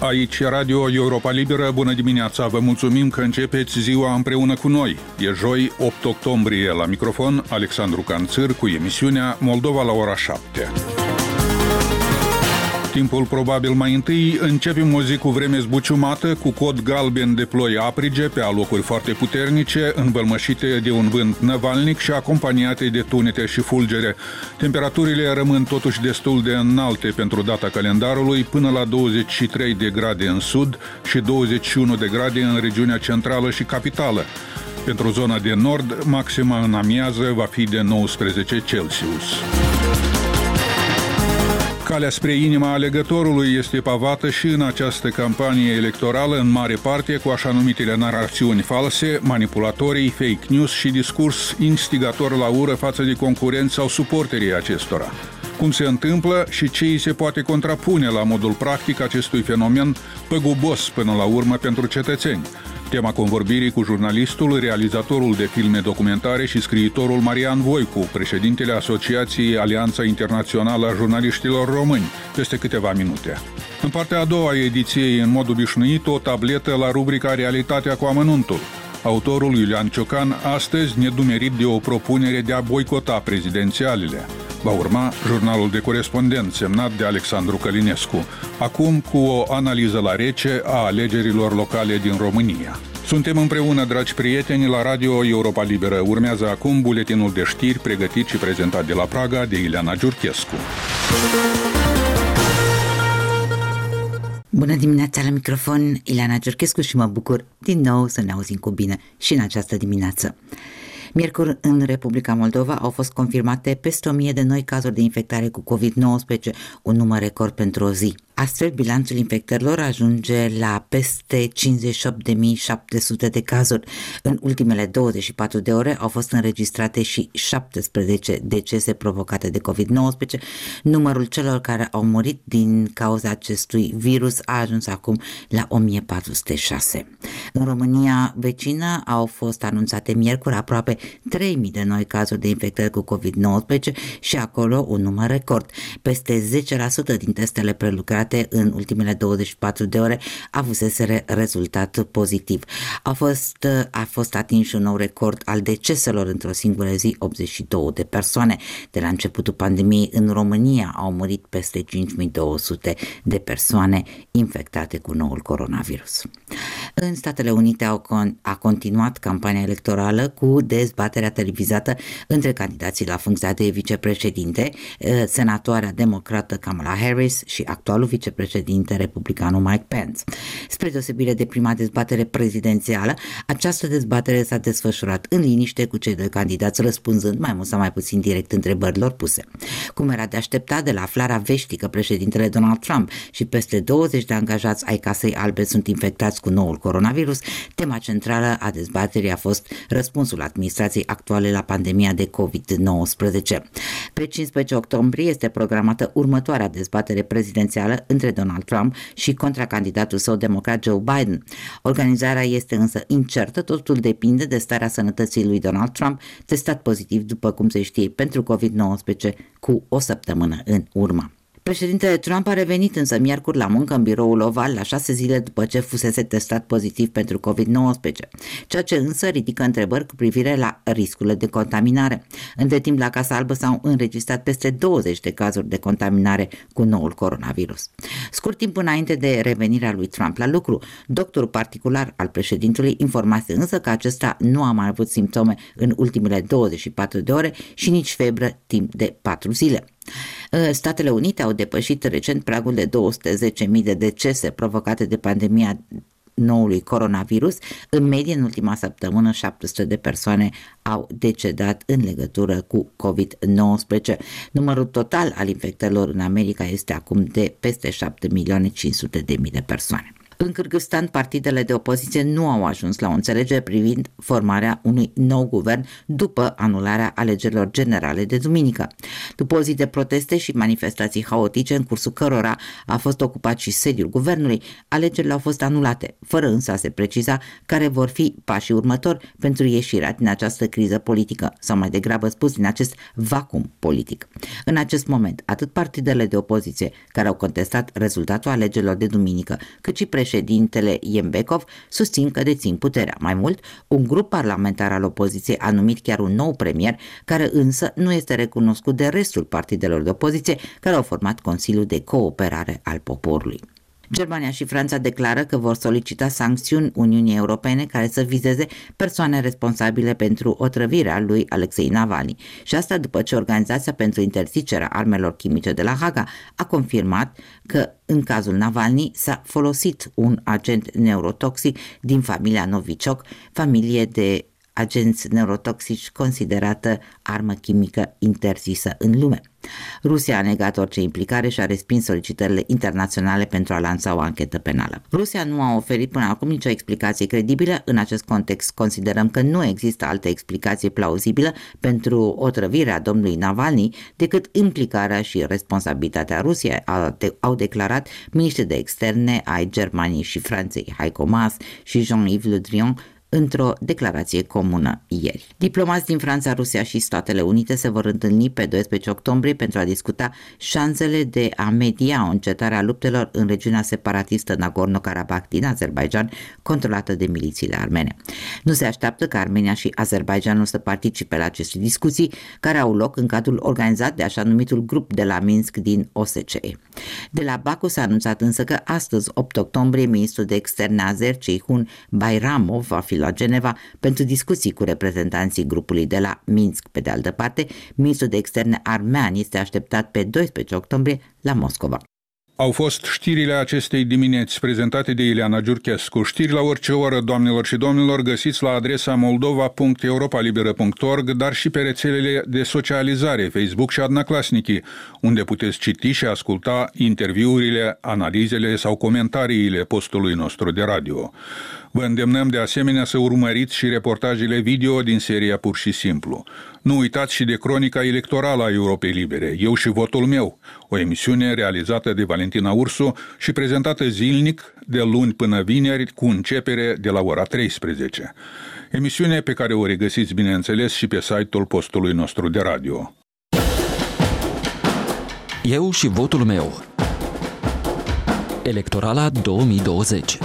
Aici Radio Europa Liberă, bună dimineața, vă mulțumim că începeți ziua împreună cu noi. E joi, 8 octombrie, la microfon Alexandru Canțâr cu emisiunea Moldova la ora 7. Timpul probabil mai întâi, începem o zi cu vreme zbuciumată, cu cod galben de ploi aprige pe alocuri foarte puternice, învălmășite de un vânt năvalnic și acompaniate de tunete și fulgere. Temperaturile rămân totuși destul de înalte pentru data calendarului, până la 23 de grade în sud și 21 de grade în regiunea centrală și capitală. Pentru zona de nord, maxima în amiază va fi de 19 Celsius. Calea spre inima alegătorului este pavată și în această campanie electorală, în mare parte, cu așa numitele narațiuni false, manipulatorii, fake news și discurs instigator la ură față de concurenți sau suporterii acestora. Cum se întâmplă și ce îi se poate contrapune la modul practic acestui fenomen păgubos până la urmă pentru cetățeni? Tema convorbirii cu jurnalistul, realizatorul de filme documentare și scriitorul Marian Voicu, președintele Asociației Alianța Internațională a Jurnaliștilor Români, peste câteva minute. În partea a doua a ediției, în mod obișnuit, o tabletă la rubrica Realitatea cu amănuntul. Autorul Iulian Ciocan astăzi nedumerit de o propunere de a boicota prezidențialele. Va urma jurnalul de corespondent semnat de Alexandru Călinescu, acum cu o analiză la rece a alegerilor locale din România. Suntem împreună, dragi prieteni, la Radio Europa Liberă. Urmează acum buletinul de știri pregătit și prezentat de la Praga de Ileana Giurchescu. Bună dimineața, la microfon Ileana Giurchescu și mă bucur din nou să ne auzim cu bine și în această dimineață. Miercuri, în Republica Moldova au fost confirmate peste 1000 de noi cazuri de infectare cu COVID-19, un număr record pentru o zi. Astfel, bilanțul infectărilor ajunge la peste 58.700 de cazuri. În ultimele 24 de ore au fost înregistrate și 17 decese provocate de COVID-19. Numărul celor care au murit din cauza acestui virus a ajuns acum la 1406. În România vecină au fost anunțate miercuri aproape 3.000 de noi cazuri de infectări cu COVID-19 și acolo un număr record. Peste 10% din testele prelucrate în ultimele 24 de ore avuseseră rezultat pozitiv. A fost atins un nou record al deceselor într-o singură zi, 82 de persoane. De la începutul pandemiei în România au murit peste 5200 de persoane infectate cu noul coronavirus. În Statele Unite a continuat campania electorală cu dezbaterea televizată între candidații la funcția de vicepreședinte, senatoarea democrată Kamala Harris și actualul vicepreședinte republicanul Mike Pence. Spre deosebire de prima dezbatere prezidențială, această dezbatere s-a desfășurat în liniște, cu cei doi candidați răspunzând mai mult sau mai puțin direct întrebărilor puse. Cum era de așteptat de la aflarea veștii că președintele Donald Trump și peste 20 de angajați ai Casei Albe sunt infectați cu noul coronavirus, tema centrală a dezbaterii a fost răspunsul administrației actuale la pandemia de COVID-19. Pe 15 octombrie este programată următoarea dezbatere prezidențială între Donald Trump și contracandidatul său democrat Joe Biden. Organizarea este însă incertă, totul depinde de starea sănătății lui Donald Trump, testat pozitiv, după cum se știe, pentru COVID-19 cu o săptămână în urmă. Președintele Trump a revenit însă miercuri la muncă în biroul Oval la 6 zile după ce fusese testat pozitiv pentru COVID-19, ceea ce însă ridică întrebări cu privire la riscurile de contaminare. Între timp, la Casa Albă s-au înregistrat peste 20 de cazuri de contaminare cu noul coronavirus. Scurt timp înainte de revenirea lui Trump la lucru, doctorul particular al președintelui informase însă că acesta nu a mai avut simptome în ultimele 24 de ore și nici febră timp de 4 zile. Statele Unite au depășit recent pragul de 210.000 de decese provocate de pandemia noului coronavirus. În medie, în ultima săptămână, 700 de persoane au decedat în legătură cu COVID-19. Numărul total al infectărilor în America este acum de peste 7.500.000 de persoane. În Kârgâzstan, partidele de opoziție nu au ajuns la o înțelegere privind formarea unui nou guvern după anularea alegerilor generale de duminică. După o zi de proteste și manifestații haotice, în cursul cărora a fost ocupat și sediul guvernului, alegerile au fost anulate, fără însă a se preciza care vor fi pașii următori pentru ieșirea din această criză politică, sau mai degrabă spus, din acest vacuum politic. În acest moment, atât partidele de opoziție care au contestat rezultatul alegerilor de duminică, cât și președintele Yembekov susțin că dețin puterea. Mai mult, un grup parlamentar al opoziției a numit chiar un nou premier, care însă nu este recunoscut de restul partidelor de opoziție care au format Consiliul de Cooperare al Poporului. Germania și Franța declară că vor solicita sancțiuni Uniunii Europene care să vizeze persoane responsabile pentru otrăvirea lui Alexei Navalny. Și asta după ce Organizația pentru Interzicerea Armelor Chimice de la Haga a confirmat că în cazul Navalny s-a folosit un agent neurotoxic din familia Novichok, familie de agenți neurotoxici considerată armă chimică interzisă în lume. Rusia a negat orice implicare și a respins solicitările internaționale pentru a lansa o anchetă penală. Rusia nu a oferit până acum nicio explicație credibilă. În acest context considerăm că nu există altă explicație plauzibilă pentru otrăvirea domnului Navalny decât implicarea și responsabilitatea Rusiei, au declarat miniștrii de externe ai Germaniei și Franței, Heiko Maas și Jean-Yves Le Drian, într-o declarație comună ieri. Diplomați din Franța, Rusia și Statele Unite se vor întâlni pe 12 octombrie pentru a discuta șansele de a media o încetare a luptelor în regiunea separatistă Nagorno-Karabakh din Azerbaidjan, controlată de milițiile armene. Nu se așteaptă ca Armenia și Azerbaidjanul să participe la aceste discuții, care au loc în cadrul organizat de așa numitul grup de la Minsk din OSCE. De la Baku s-a anunțat însă că astăzi, 8 octombrie, ministrul de externe azer Ceyhun Bayramov va fi la Geneva pentru discuții cu reprezentanții grupului de la Minsk. Pe de altă parte, ministrul de externe armean este așteptat pe 12 octombrie la Moscova. Au fost știrile acestei dimineți prezentate de Ileana Giurchescu. Știri la orice oră, doamnelor și domnilor, găsiți la adresa moldova.europalibera.org, dar și pe rețelele de socializare, Facebook și Adnaclasnici, unde puteți citi și asculta interviurile, analizele sau comentariile postului nostru de radio. Vă îndemnăm de asemenea să urmăriți și reportajele video din seria Pur și Simplu. Nu uitați și de cronica electorală a Europei Libere, Eu și votul meu, o emisiune realizată de Valentina Ursu și prezentată zilnic de luni până vineri cu începere de la ora 13. Emisiune pe care o regăsiți, bineînțeles, și pe site-ul postului nostru de radio. Eu și votul meu. Electorala 2020.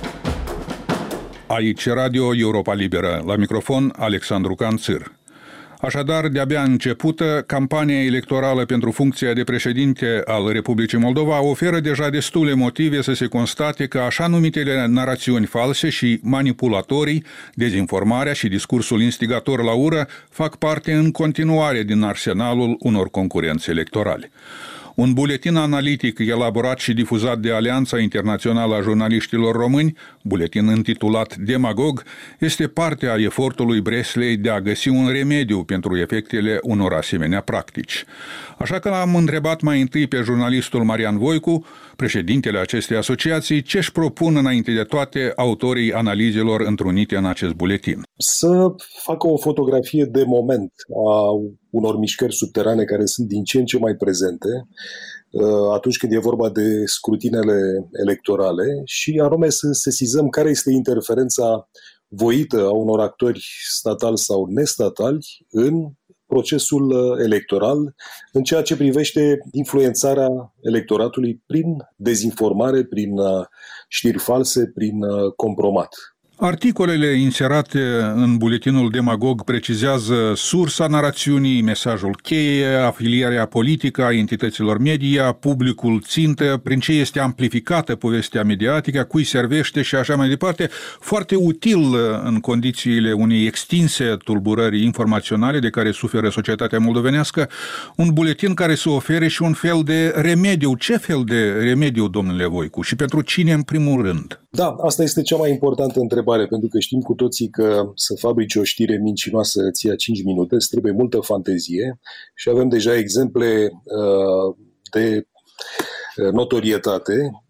Aici Radio Europa Liberă, la microfon Alexandru Canțir. Așadar, de-abia începută, campania electorală pentru funcția de președinte al Republicii Moldova oferă deja destule motive să se constate că așa numitele narațiuni false și manipulatorii, dezinformarea și discursul instigator la ură fac parte în continuare din arsenalul unor concurenți electorali. Un buletin analitic elaborat și difuzat de Alianța Internațională a Jurnaliștilor Români, buletin intitulat Demagog, este parte a efortului Breslei de a găsi un remediu pentru efectele unor asemenea practici. Așa că l-am întrebat mai întâi pe jurnalistul Marian Voicu, președintele acestei asociații, ce își propun înainte de toate autorii analizelor întrunite în acest buletin. Să facă o fotografie de moment a unor mișcări subterane care sunt din ce în ce mai prezente atunci când e vorba de scrutinele electorale și anume să sesizăm care este interferența voită a unor actori statali sau nestatali în procesul electoral în ceea ce privește influențarea electoratului prin dezinformare, prin știri false, prin compromat. Articolele inserate în buletinul Demagog precizează sursa narațiunii, mesajul cheie, afilierea politică a entităților media, publicul țintă, prin ce este amplificată povestea mediatică, cui servește și așa mai departe, foarte util în condițiile unei extinse tulburări informaționale de care suferă societatea moldovenească, un buletin care să ofere și un fel de remediu. Ce fel de remediu, domnule Voicu, și pentru cine în primul rând? Da, asta este cea mai importantă întrebare, pentru că știm cu toții că să fabrici o știre mincinoasă îți ia 5 minute, îți trebuie multă fantezie și avem deja exemple de notorietate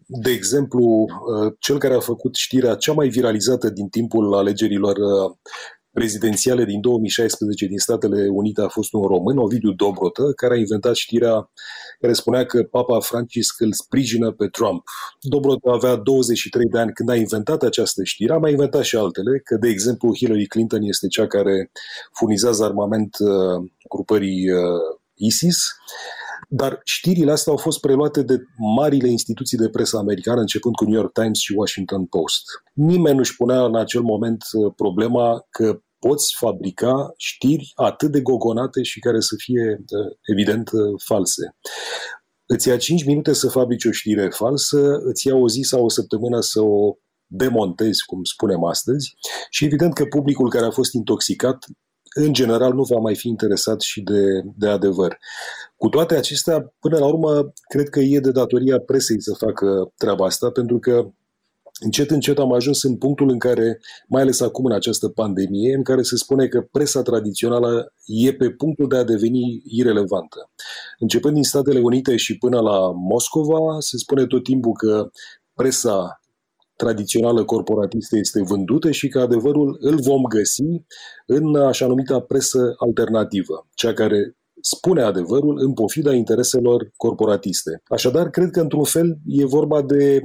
De exemplu, cel care a făcut știrea cea mai viralizată din timpul alegerilor prezidențiale din 2016 din Statele Unite a fost un român, Ovidiu Dobrotă, care a inventat știrea care spunea că Papa Francisc îl sprijină pe Trump. Dobrotă avea 23 de ani când a inventat această știre, a mai inventat și altele, că, de exemplu, Hillary Clinton este cea care furnizează armament grupării ISIS, dar știrile astea au fost preluate de marile instituții de presă americană, începând cu New York Times și Washington Post. Nimeni nu-și punea în acel moment problema că poți fabrica știri atât de gogonate și care să fie, evident, false. Îți ia 5 minute să fabrici o știre falsă, îți ia o zi sau o săptămână să o demontezi, cum spunem astăzi, și evident că publicul care a fost intoxicat, în general, nu va mai fi interesat și de adevăr. Cu toate acestea, până la urmă, cred că e de datoria presei să facă treaba asta, pentru că încet, încet am ajuns în punctul în care, mai ales acum în această pandemie, în care se spune că presa tradițională e pe punctul de a deveni irelevantă. Începând din Statele Unite și până la Moscova, se spune tot timpul că presa tradițională corporatistă este vândută și că adevărul îl vom găsi în așa numita presă alternativă, cea care spune adevărul în pofida intereselor corporatiste. Așadar, cred că într-un fel e vorba de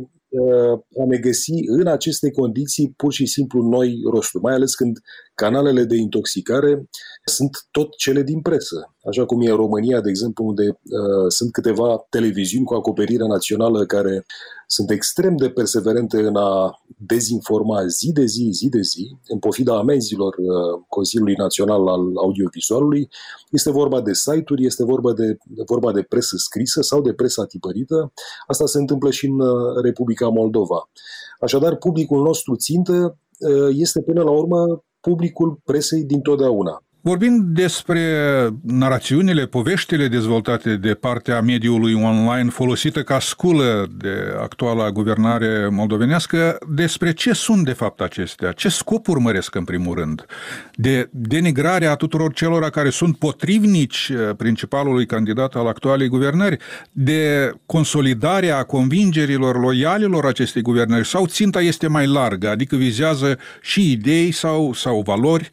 a ne găsi în aceste condiții pur și simplu noi rosturi, mai ales când canalele de intoxicare sunt tot cele din presă. Așa cum e în România, de exemplu, unde sunt câteva televiziuni cu acoperire națională care sunt extrem de perseverente în a dezinforma zi de zi, în pofida amenzilor Consiliului Național al Audiovizualului. Este vorba de site-uri, este vorba de presă scrisă sau de presă tipărită. Asta se întâmplă și în Republica Moldova. Așadar, publicul nostru țintă este până la urmă publicul presei dintotdeauna. Vorbind despre narațiunile, poveștile dezvoltate de partea mediului online folosită ca sculă de actuala guvernare moldovenească, despre ce sunt de fapt acestea? Ce scop urmăresc în primul rând? De denigrarea tuturor celor care sunt potrivnici principalului candidat al actualei guvernări? De consolidarea convingerilor loialilor acestei guvernări? Sau ținta este mai largă, adică vizează și idei sau valori?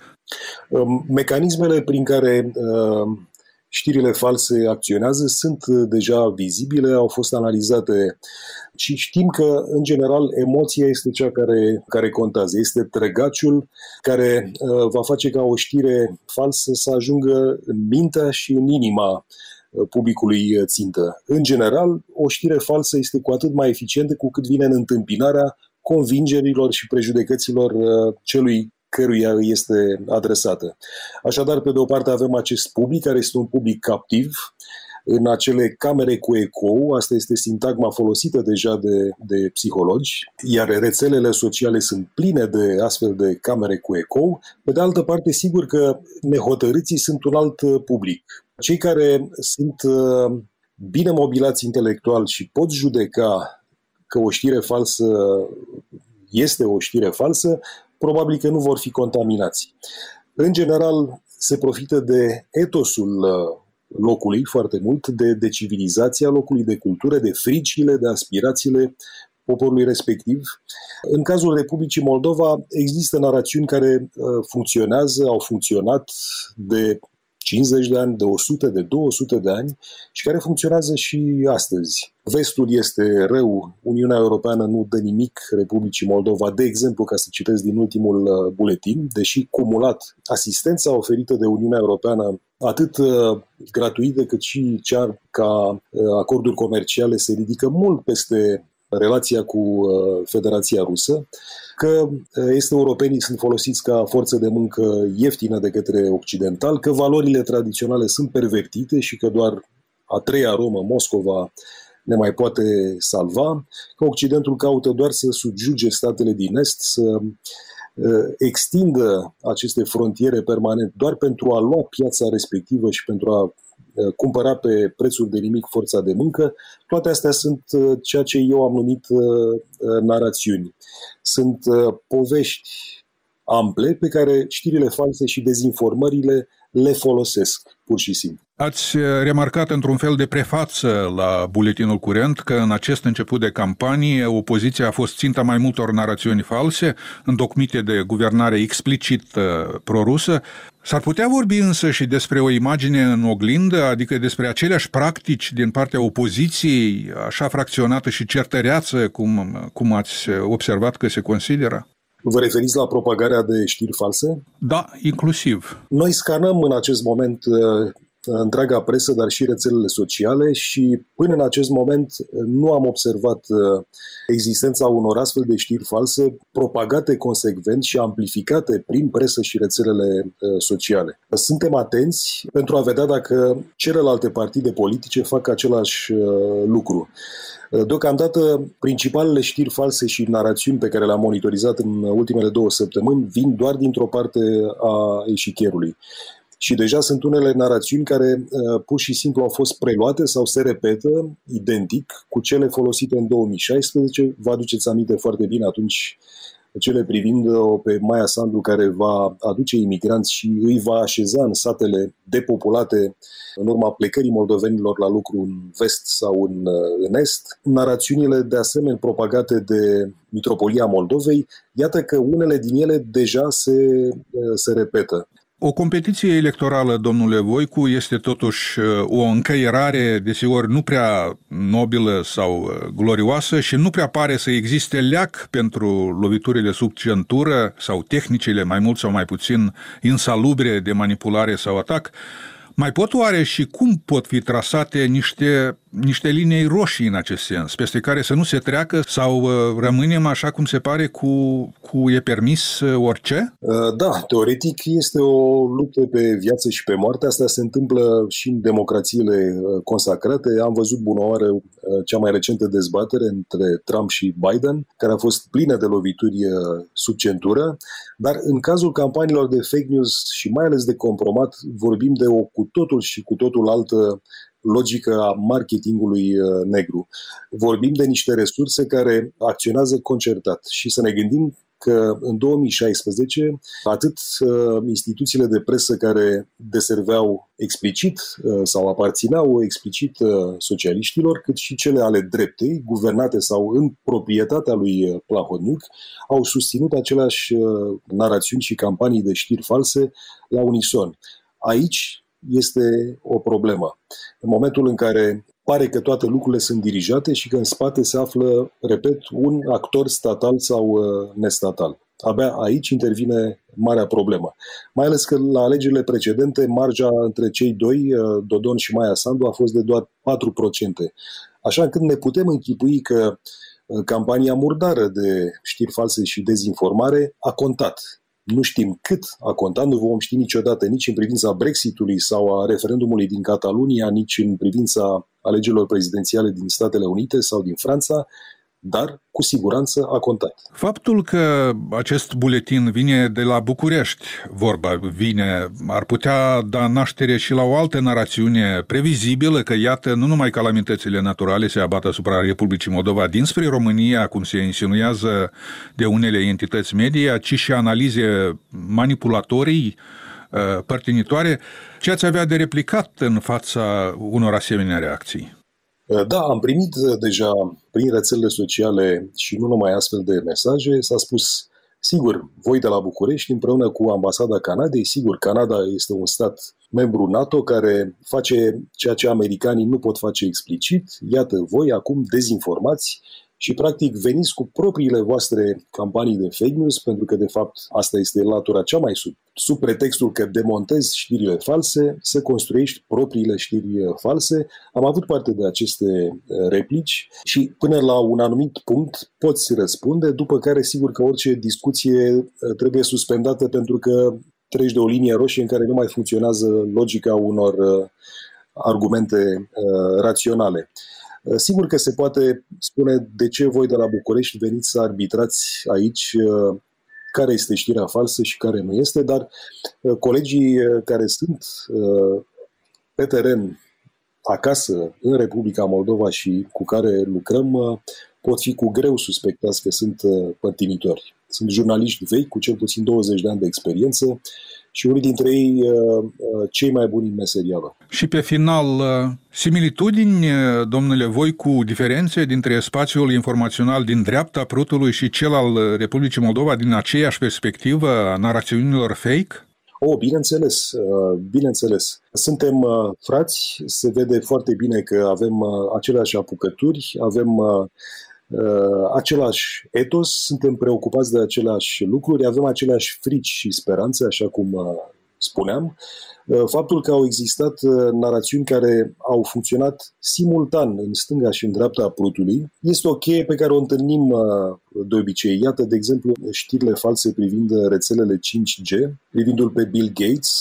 Mecanismele prin care știrile false acționează sunt deja vizibile, au fost analizate și știm că, în general, emoția este cea care contează. Este trăgaciul care va face ca o știre falsă să ajungă în mintea și în inima publicului țintă. În general, o știre falsă este cu atât mai eficientă cu cât vine în întâmpinarea convingerilor și prejudecăților celui căruia îi este adresată. Așadar, pe de o parte avem acest public, care este un public captiv, în acele camere cu ecou, asta este sintagma folosită deja de psihologi, iar rețelele sociale sunt pline de astfel de camere cu ecou. Pe de altă parte, sigur că nehotărâții sunt un alt public. Cei care sunt bine mobilați intelectual și pot judeca că o știre falsă este o știre falsă, probabil că nu vor fi contaminați. În general, se profită de etosul locului foarte mult, de civilizația locului, de cultură, de fricile, de aspirațiile poporului respectiv. În cazul Republicii Moldova există narațiuni care funcționează, au funcționat de 50 de ani, de 100, de 200 de ani și care funcționează și astăzi. Vestul este rău, Uniunea Europeană nu dă nimic Republicii Moldova. De exemplu, ca să citesc din ultimul buletin, deși cumulat asistența oferită de Uniunea Europeană, atât gratuită cât și cea ca acorduri comerciale, se ridică mult peste relația cu Federația Rusă, că est-europenii sunt folosiți ca forță de muncă ieftină de către occidental, că valorile tradiționale sunt pervertite și că doar a treia Romă, Moscova, ne mai poate salva, că Occidentul caută doar să subjuge statele din Est, să extindă aceste frontiere permanent doar pentru a lua piața respectivă și pentru a cumpăra pe prețuri de nimic forța de muncă. Toate astea sunt ceea ce eu am numit narațiuni. Sunt povești ample pe care știrile false și dezinformările le folosesc, pur și simplu. Ați remarcat într-un fel de prefață la buletinul curent că în acest început de campanie opoziția a fost ținta mai multor narațiuni false, întocmite de guvernare explicit prorusă. S-ar putea vorbi însă și despre o imagine în oglindă, adică despre aceleași practici din partea opoziției, așa fracționată și certăreață, cum ați observat că se consideră? Vă referiți la propagarea de știri false? Da, inclusiv. Noi scanăm în acest moment întreaga presă, dar și rețelele sociale și până în acest moment nu am observat existența unor astfel de știri false propagate consecvent și amplificate prin presă și rețelele sociale. Suntem atenți pentru a vedea dacă celelalte partide politice fac același lucru. Deocamdată, principalele știri false și narațiuni pe care le-am monitorizat în ultimele 2 săptămâni vin doar dintr-o parte a eșichierului. Și deja sunt unele narațiuni care pur și simplu au fost preluate sau se repetă identic cu cele folosite în 2016. Vă aduceți aminte foarte bine atunci cele privind-o pe Maia Sandu, care va aduce imigranți și îi va așeza în satele depopulate în urma plecării moldovenilor la lucru în vest sau în est. Narațiunile de asemenea propagate de Mitropolia Moldovei, iată că unele din ele deja se repetă. O competiție electorală, domnule Voicu, este totuși o încăierare, desigur, nu prea nobilă sau glorioasă și nu prea pare să existe leac pentru loviturile sub centură sau tehnicile mai mult sau mai puțin insalubre de manipulare sau atac. Mai pot oare și cum pot fi trasate niște linii roșii în acest sens, peste care să nu se treacă sau rămânem așa cum se pare cu e permis orice? Da, teoretic este o luptă pe viață și pe moarte. Asta se întâmplă și în democrațiile consacrate. Am văzut bunăoară cea mai recentă dezbatere între Trump și Biden, care a fost plină de lovituri sub centură, dar în cazul campaniilor de fake news și mai ales de compromat, vorbim de o cu totul și cu totul altă logică a marketingului negru. Vorbim de niște resurse care acționează concertat și să ne gândim că în 2016 atât instituțiile de presă care deserveau explicit sau aparțineau explicit socialiștilor, cât și cele ale dreptei, guvernate sau în proprietatea lui Plahotniuc, au susținut aceleași narațiuni și campanii de știri false la unison. Aici este o problemă. În momentul în care pare că toate lucrurile sunt dirijate și că în spate se află, repet, un actor statal sau nestatal. Abia aici intervine marea problemă. Mai ales că la alegerile precedente marja între cei doi, Dodon și Maia Sandu, a fost de doar 4%. Așa încât ne putem închipui că campania murdară de știri false și dezinformare a contat. Nu știm cât a contat, nu vom ști niciodată nici în privința Brexitului sau a referendumului din Catalunia, nici în privința alegerilor prezidențiale din Statele Unite sau din Franța, dar cu siguranță a contat. Faptul că acest buletin vine de la București, ar putea da naștere și la o altă narațiune previzibilă, că iată, nu numai calamitățile naturale se abat asupra Republicii Moldova dinspre România, cum se insinuează de unele entități media, ci și analize manipulatorii, părtinitoare. Ce ați avea de replicat în fața unor asemenea reacții? Da, am primit deja prin rețelele sociale și nu numai astfel de mesaje. S-a spus, sigur, voi de la București împreună cu Ambasada Canadei, sigur, Canada este un stat membru NATO care face ceea ce americanii nu pot face explicit. Iată, voi acum dezinformați și practic veniți cu propriile voastre campanii de fake news, pentru că de fapt asta este latura cea mai sub pretextul că demontezi știrile false, să construiești propriile știri false. Am avut parte de aceste replici și până la un anumit punct poți răspunde, după care sigur că orice discuție trebuie suspendată pentru că treci de o linie roșie în care nu mai funcționează logica unor argumente raționale. Sigur că se poate spune de ce voi de la București veniți să arbitrați aici care este știrea falsă și care nu este, dar colegii care sunt pe teren acasă în Republica Moldova și cu care lucrăm pot fi cu greu suspectați că sunt părtinitori. Sunt jurnaliști vechi, cu cel puțin 20 de ani de experiență și unii dintre ei cei mai buni în meseria lor. Și pe final, similitudini, domnule Voicu, diferențe dintre spațiul informațional din dreapta Prutului și cel al Republicii Moldova din aceeași perspectivă a narațiunilor fake? Bineînțeles. Suntem frați, se vede foarte bine că avem aceleași apucături, avem același etos, suntem preocupați de aceleași lucruri, avem aceleași frici și speranțe, așa cum spuneam. Faptul că au existat narațiuni care au funcționat simultan în stânga și în dreapta Prutului este o cheie pe care o întâlnim de obicei. Iată, de exemplu, știrile false privind rețelele 5G, privindu-l pe Bill Gates,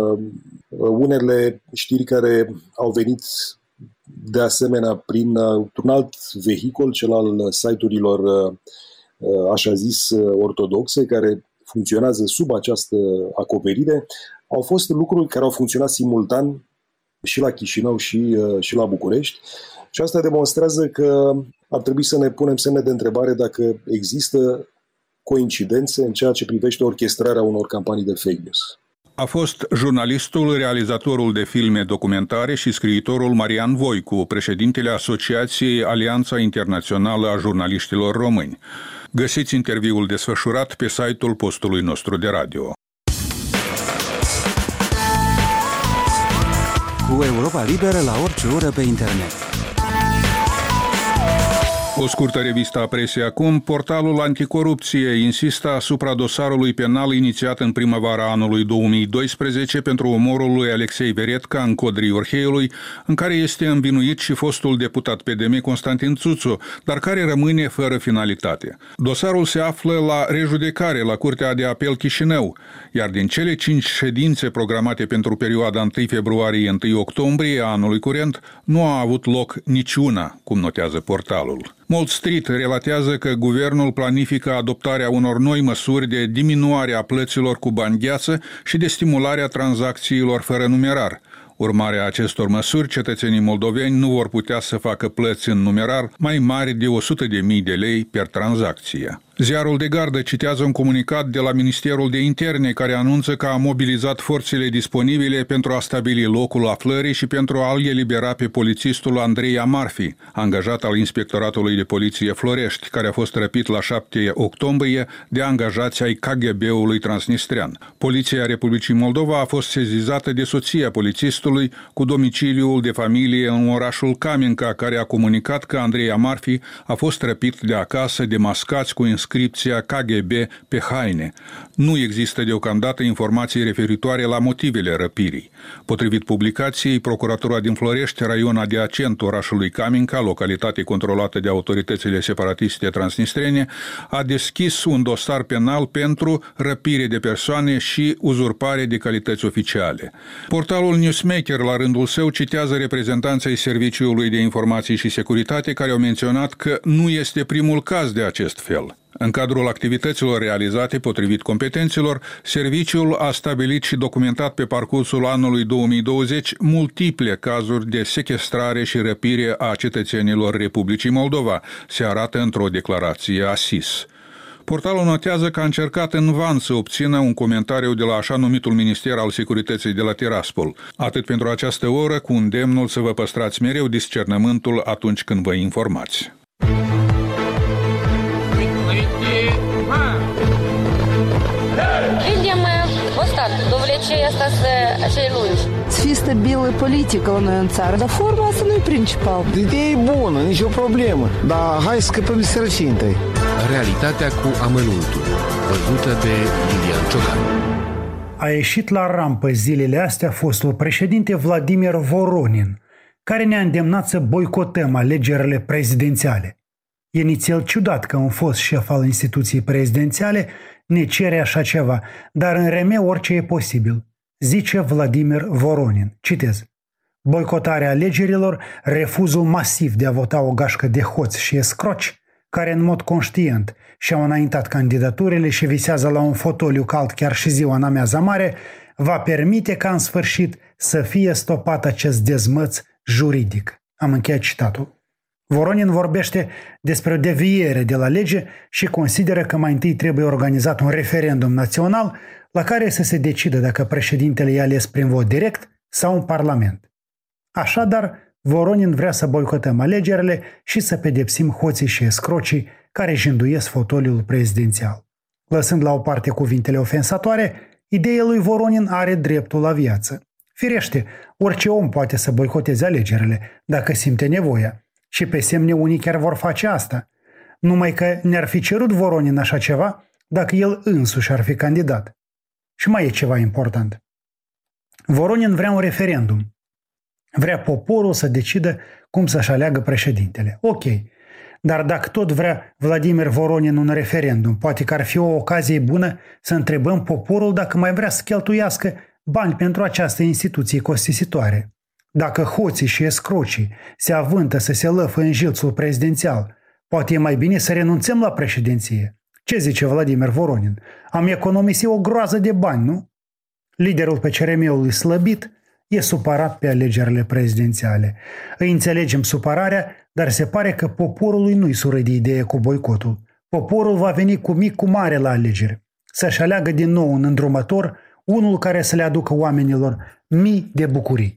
unele știri care au venit de asemenea printr-un alt vehicul, cel al site-urilor așa zis ortodoxe, care funcționează sub această acoperire. Au fost lucruri care au funcționat simultan și la Chișinău și la București și asta demonstrează că ar trebui să ne punem semne de întrebare dacă există coincidențe în ceea ce privește orchestrarea unor campanii de fake news. A fost jurnalistul, realizatorul de filme documentare și scriitorul Marian Voicu, președintele Asociației Alianța Internațională a Jurnaliștilor Români. Găsiți interviul desfășurat pe site-ul postului nostru de radio. Cu Europa Liberă la orice oră pe internet. O scurtă revistă a presei acum. Portalul Anticorupție insistă asupra dosarului penal inițiat în primăvara anului 2012 pentru omorul lui Alexei Veretca în Codrii Orheiului, în care este învinuit și fostul deputat PDM Constantin Țuțu, dar care rămâne fără finalitate. Dosarul se află la rejudecare la Curtea de Apel Chișinău, iar din cele 5 ședințe programate pentru perioada 1 februarie-1 octombrie anului curent, nu a avut loc niciuna, cum notează portalul. Wall Street relatează că guvernul planifică adoptarea unor noi măsuri de diminuare a plăților cu bani gheață și de stimularea tranzacțiilor fără numerar. Urmare a acestor măsuri, cetățenii moldoveni nu vor putea să facă plăți în numerar mai mari de 100.000 de lei per tranzacție. Ziarul de Gardă citează un comunicat de la Ministerul de Interne care anunță că a mobilizat forțele disponibile pentru a stabili locul aflării și pentru a-l elibera pe polițistul Andrei Amarfi, angajat al Inspectoratului de Poliție Florești, care a fost răpit la 7 octombrie de angajați ai KGB-ului transnistrean. Poliția Republicii Moldova a fost sezizată de soția polițistului cu domiciliul de familie în orașul Camenca, care a comunicat că Andrei Amarfi a fost răpit de acasă de mascați cu inscripția KGB pe haine. Nu există deocamdată informații referitoare la motivele răpirii. Potrivit publicației, Procuratura din Florești, raion adiacent orașului Camenca, localitate controlată de autoritățile separatiste transnistrene, a deschis un dosar penal pentru răpire de persoane și uzurpare de calități oficiale. Portalul Newsmaker, la rândul său, citează reprezentanții Serviciului de Informații și Securitate care au menționat că nu este primul caz de acest fel. În cadrul activităților realizate potrivit competențelor, serviciul a stabilit și documentat pe parcursul anului 2020 multiple cazuri de sechestrare și răpire a cetățenilor Republicii Moldova, se arată într-o declarație a SIS. Portalul notează că a încercat în van să obțină un comentariu de la așa numitul Minister al Securității de la Tiraspol. Atât pentru această oră, cu îndemnul să vă păstrați mereu discernământul atunci când vă informați. Видим остаток до влечения acei lungi. Să fie stabilă politică la noi în țară, dar forma asta nu e principal. Ideea e bună, nicio problemă, dar hai să scăpăm de sărăcie întâi. Realitatea cu amănuntul, văzută de Lilian Ciocan. A ieșit la rampă zilele astea fostul președinte Vladimir Voronin, care ne-a îndemnat să boicotăm alegerile prezidențiale. E nițel ciudat că un fost șef al instituției prezidențiale ne cere așa ceva, dar în reme orice e posibil, zice Vladimir Voronin. Citez. Boicotarea alegerilor, refuzul masiv de a vota o gașcă de hoți și escroci, care în mod conștient și-au înaintat candidaturile și visează la un fotoliu cald chiar și ziua în amiaza mare, va permite ca în sfârșit să fie stopat acest dezmăț juridic. Am încheiat citatul. Voronin vorbește despre o deviere de la lege și consideră că mai întâi trebuie organizat un referendum național la care să se decidă dacă președintele e ales prin vot direct sau în Parlament. Așadar, Voronin vrea să boicotăm alegerile și să pedepsim hoții și escrocii care jinduiesc fotoliul prezidențial. Lăsând la o parte cuvintele ofensatoare, ideea lui Voronin are dreptul la viață. Firește, orice om poate să boicoteze alegerile dacă simte nevoia. Și pe semne unii chiar vor face asta. Numai că ne-ar fi cerut Voronin așa ceva dacă el însuși ar fi candidat. Și mai e ceva important. Voronin vrea un referendum. Vrea poporul să decidă cum să-și aleagă președintele. Ok, dar dacă tot vrea Vladimir Voronin un referendum, poate că ar fi o ocazie bună să întrebăm poporul dacă mai vrea să cheltuiască bani pentru această instituție costisitoare. Dacă hoții și escrocii se avântă să se lăfă în jilțul prezidențial, poate e mai bine să renunțăm la președinție. Ce zice Vladimir Voronin? Am economisit o groază de bani, nu? Liderul PCRM-ului slăbit e supărat pe alegerile prezidențiale. Îi înțelegem supărarea, dar se pare că poporului nu-i sură de idee cu boicotul. Poporul va veni cu mic cu mare la alegeri. Să-și aleagă din nou un îndrumător, unul care să le aducă oamenilor mii de bucurii.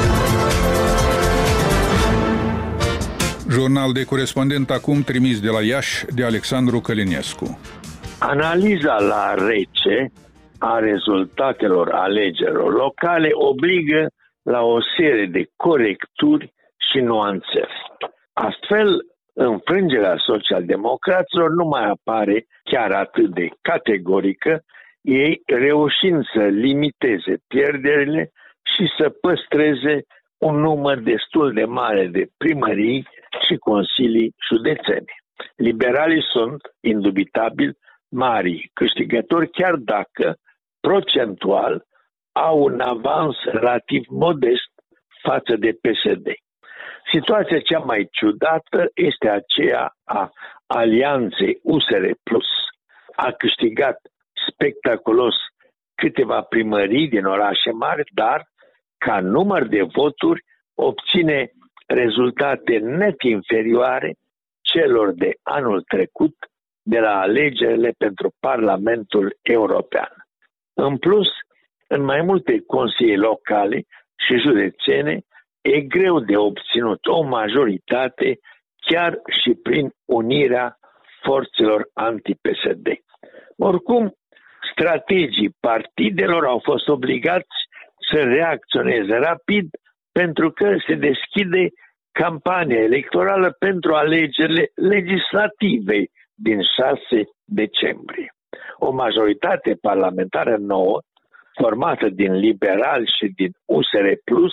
Jurnal de corespondent acum trimis de la Iași de Alexandru Călinescu. Analiza la rece a rezultatelor alegerilor locale obligă la o serie de corecturi și nuanțări. Astfel, înfrângerea socialdemocraților nu mai apare chiar atât de categorică, ei reușind să limiteze pierderile și să păstreze un număr destul de mare de primării și consilii județene. Liberalii sunt, indubitabil, mari câștigători, chiar dacă, procentual, au un avans relativ modest față de PSD. Situația cea mai ciudată este aceea a alianței USR Plus. A câștigat spectaculos câteva primării din orașe mari, dar, ca număr de voturi, obține rezultate net inferioare celor de anul trecut de la alegerile pentru Parlamentul European. În plus, în mai multe consilii locale și județene, e greu de obținut o majoritate chiar și prin unirea forțelor anti-PSD. Oricum, strategii partidelor au fost obligați să reacționeze rapid pentru că se deschide campania electorală pentru alegerile legislative din 6 decembrie. O majoritate parlamentară nouă, formată din liberali și din USR Plus,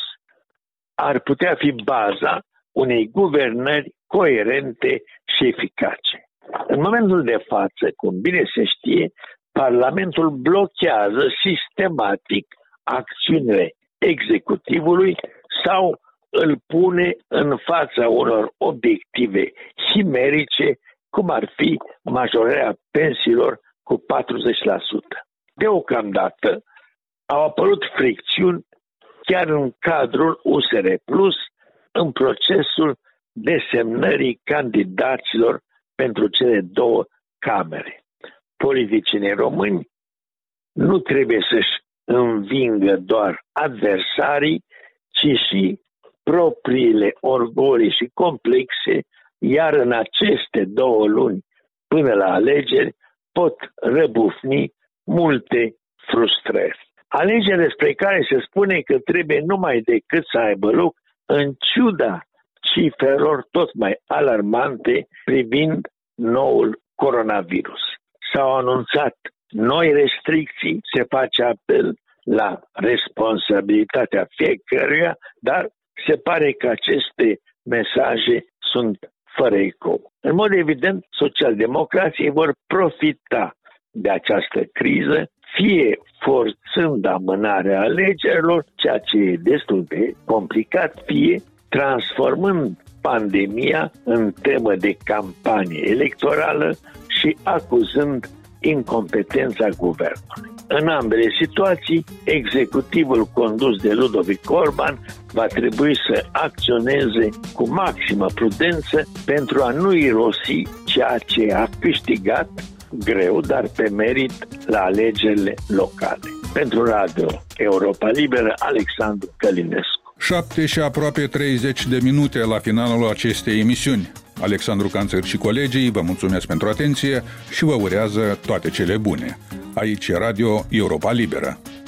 ar putea fi baza unei guvernări coerente și eficace. În momentul de față, cum bine se știe, Parlamentul blochează sistematic acțiunile executivului sau îl pune în fața unor obiective chimerice, cum ar fi majorarea pensiilor cu 40%. Deocamdată au apărut fricțiuni chiar în cadrul USR Plus în procesul desemnării candidaților pentru cele două camere. Politicienii români nu trebuie să-și învingă doar adversarii, ci și propriile orgolii și complexe, iar în aceste 2 luni până la alegeri pot răbufni multe frustrări. Alegeri despre care se spune că trebuie numai decât să aibă loc în ciuda cifrelor tot mai alarmante privind noul coronavirus. S-au anunțat noi restricții, se face apel la responsabilitatea fiecăruia, dar se pare că aceste mesaje sunt fără ecou. În mod evident, socialdemocrații vor profita de această criză, fie forțând amânarea alegerilor, ceea ce e destul de complicat, fie transformând pandemia în temă de campanie electorală și acuzând incompetența guvernului. În ambele situații, executivul condus de Ludovic Orban va trebui să acționeze cu maximă prudență pentru a nu irosi ceea ce a câștigat greu, dar pe merit, la alegerile locale. Pentru Radio Europa Liberă, Alexandru Călinescu. 7 și aproape 30 de minute la finalul acestei emisiuni. Alexandru Canțăr și colegii vă mulțumesc pentru atenție și vă urează toate cele bune. Aici e Radio Europa Liberă.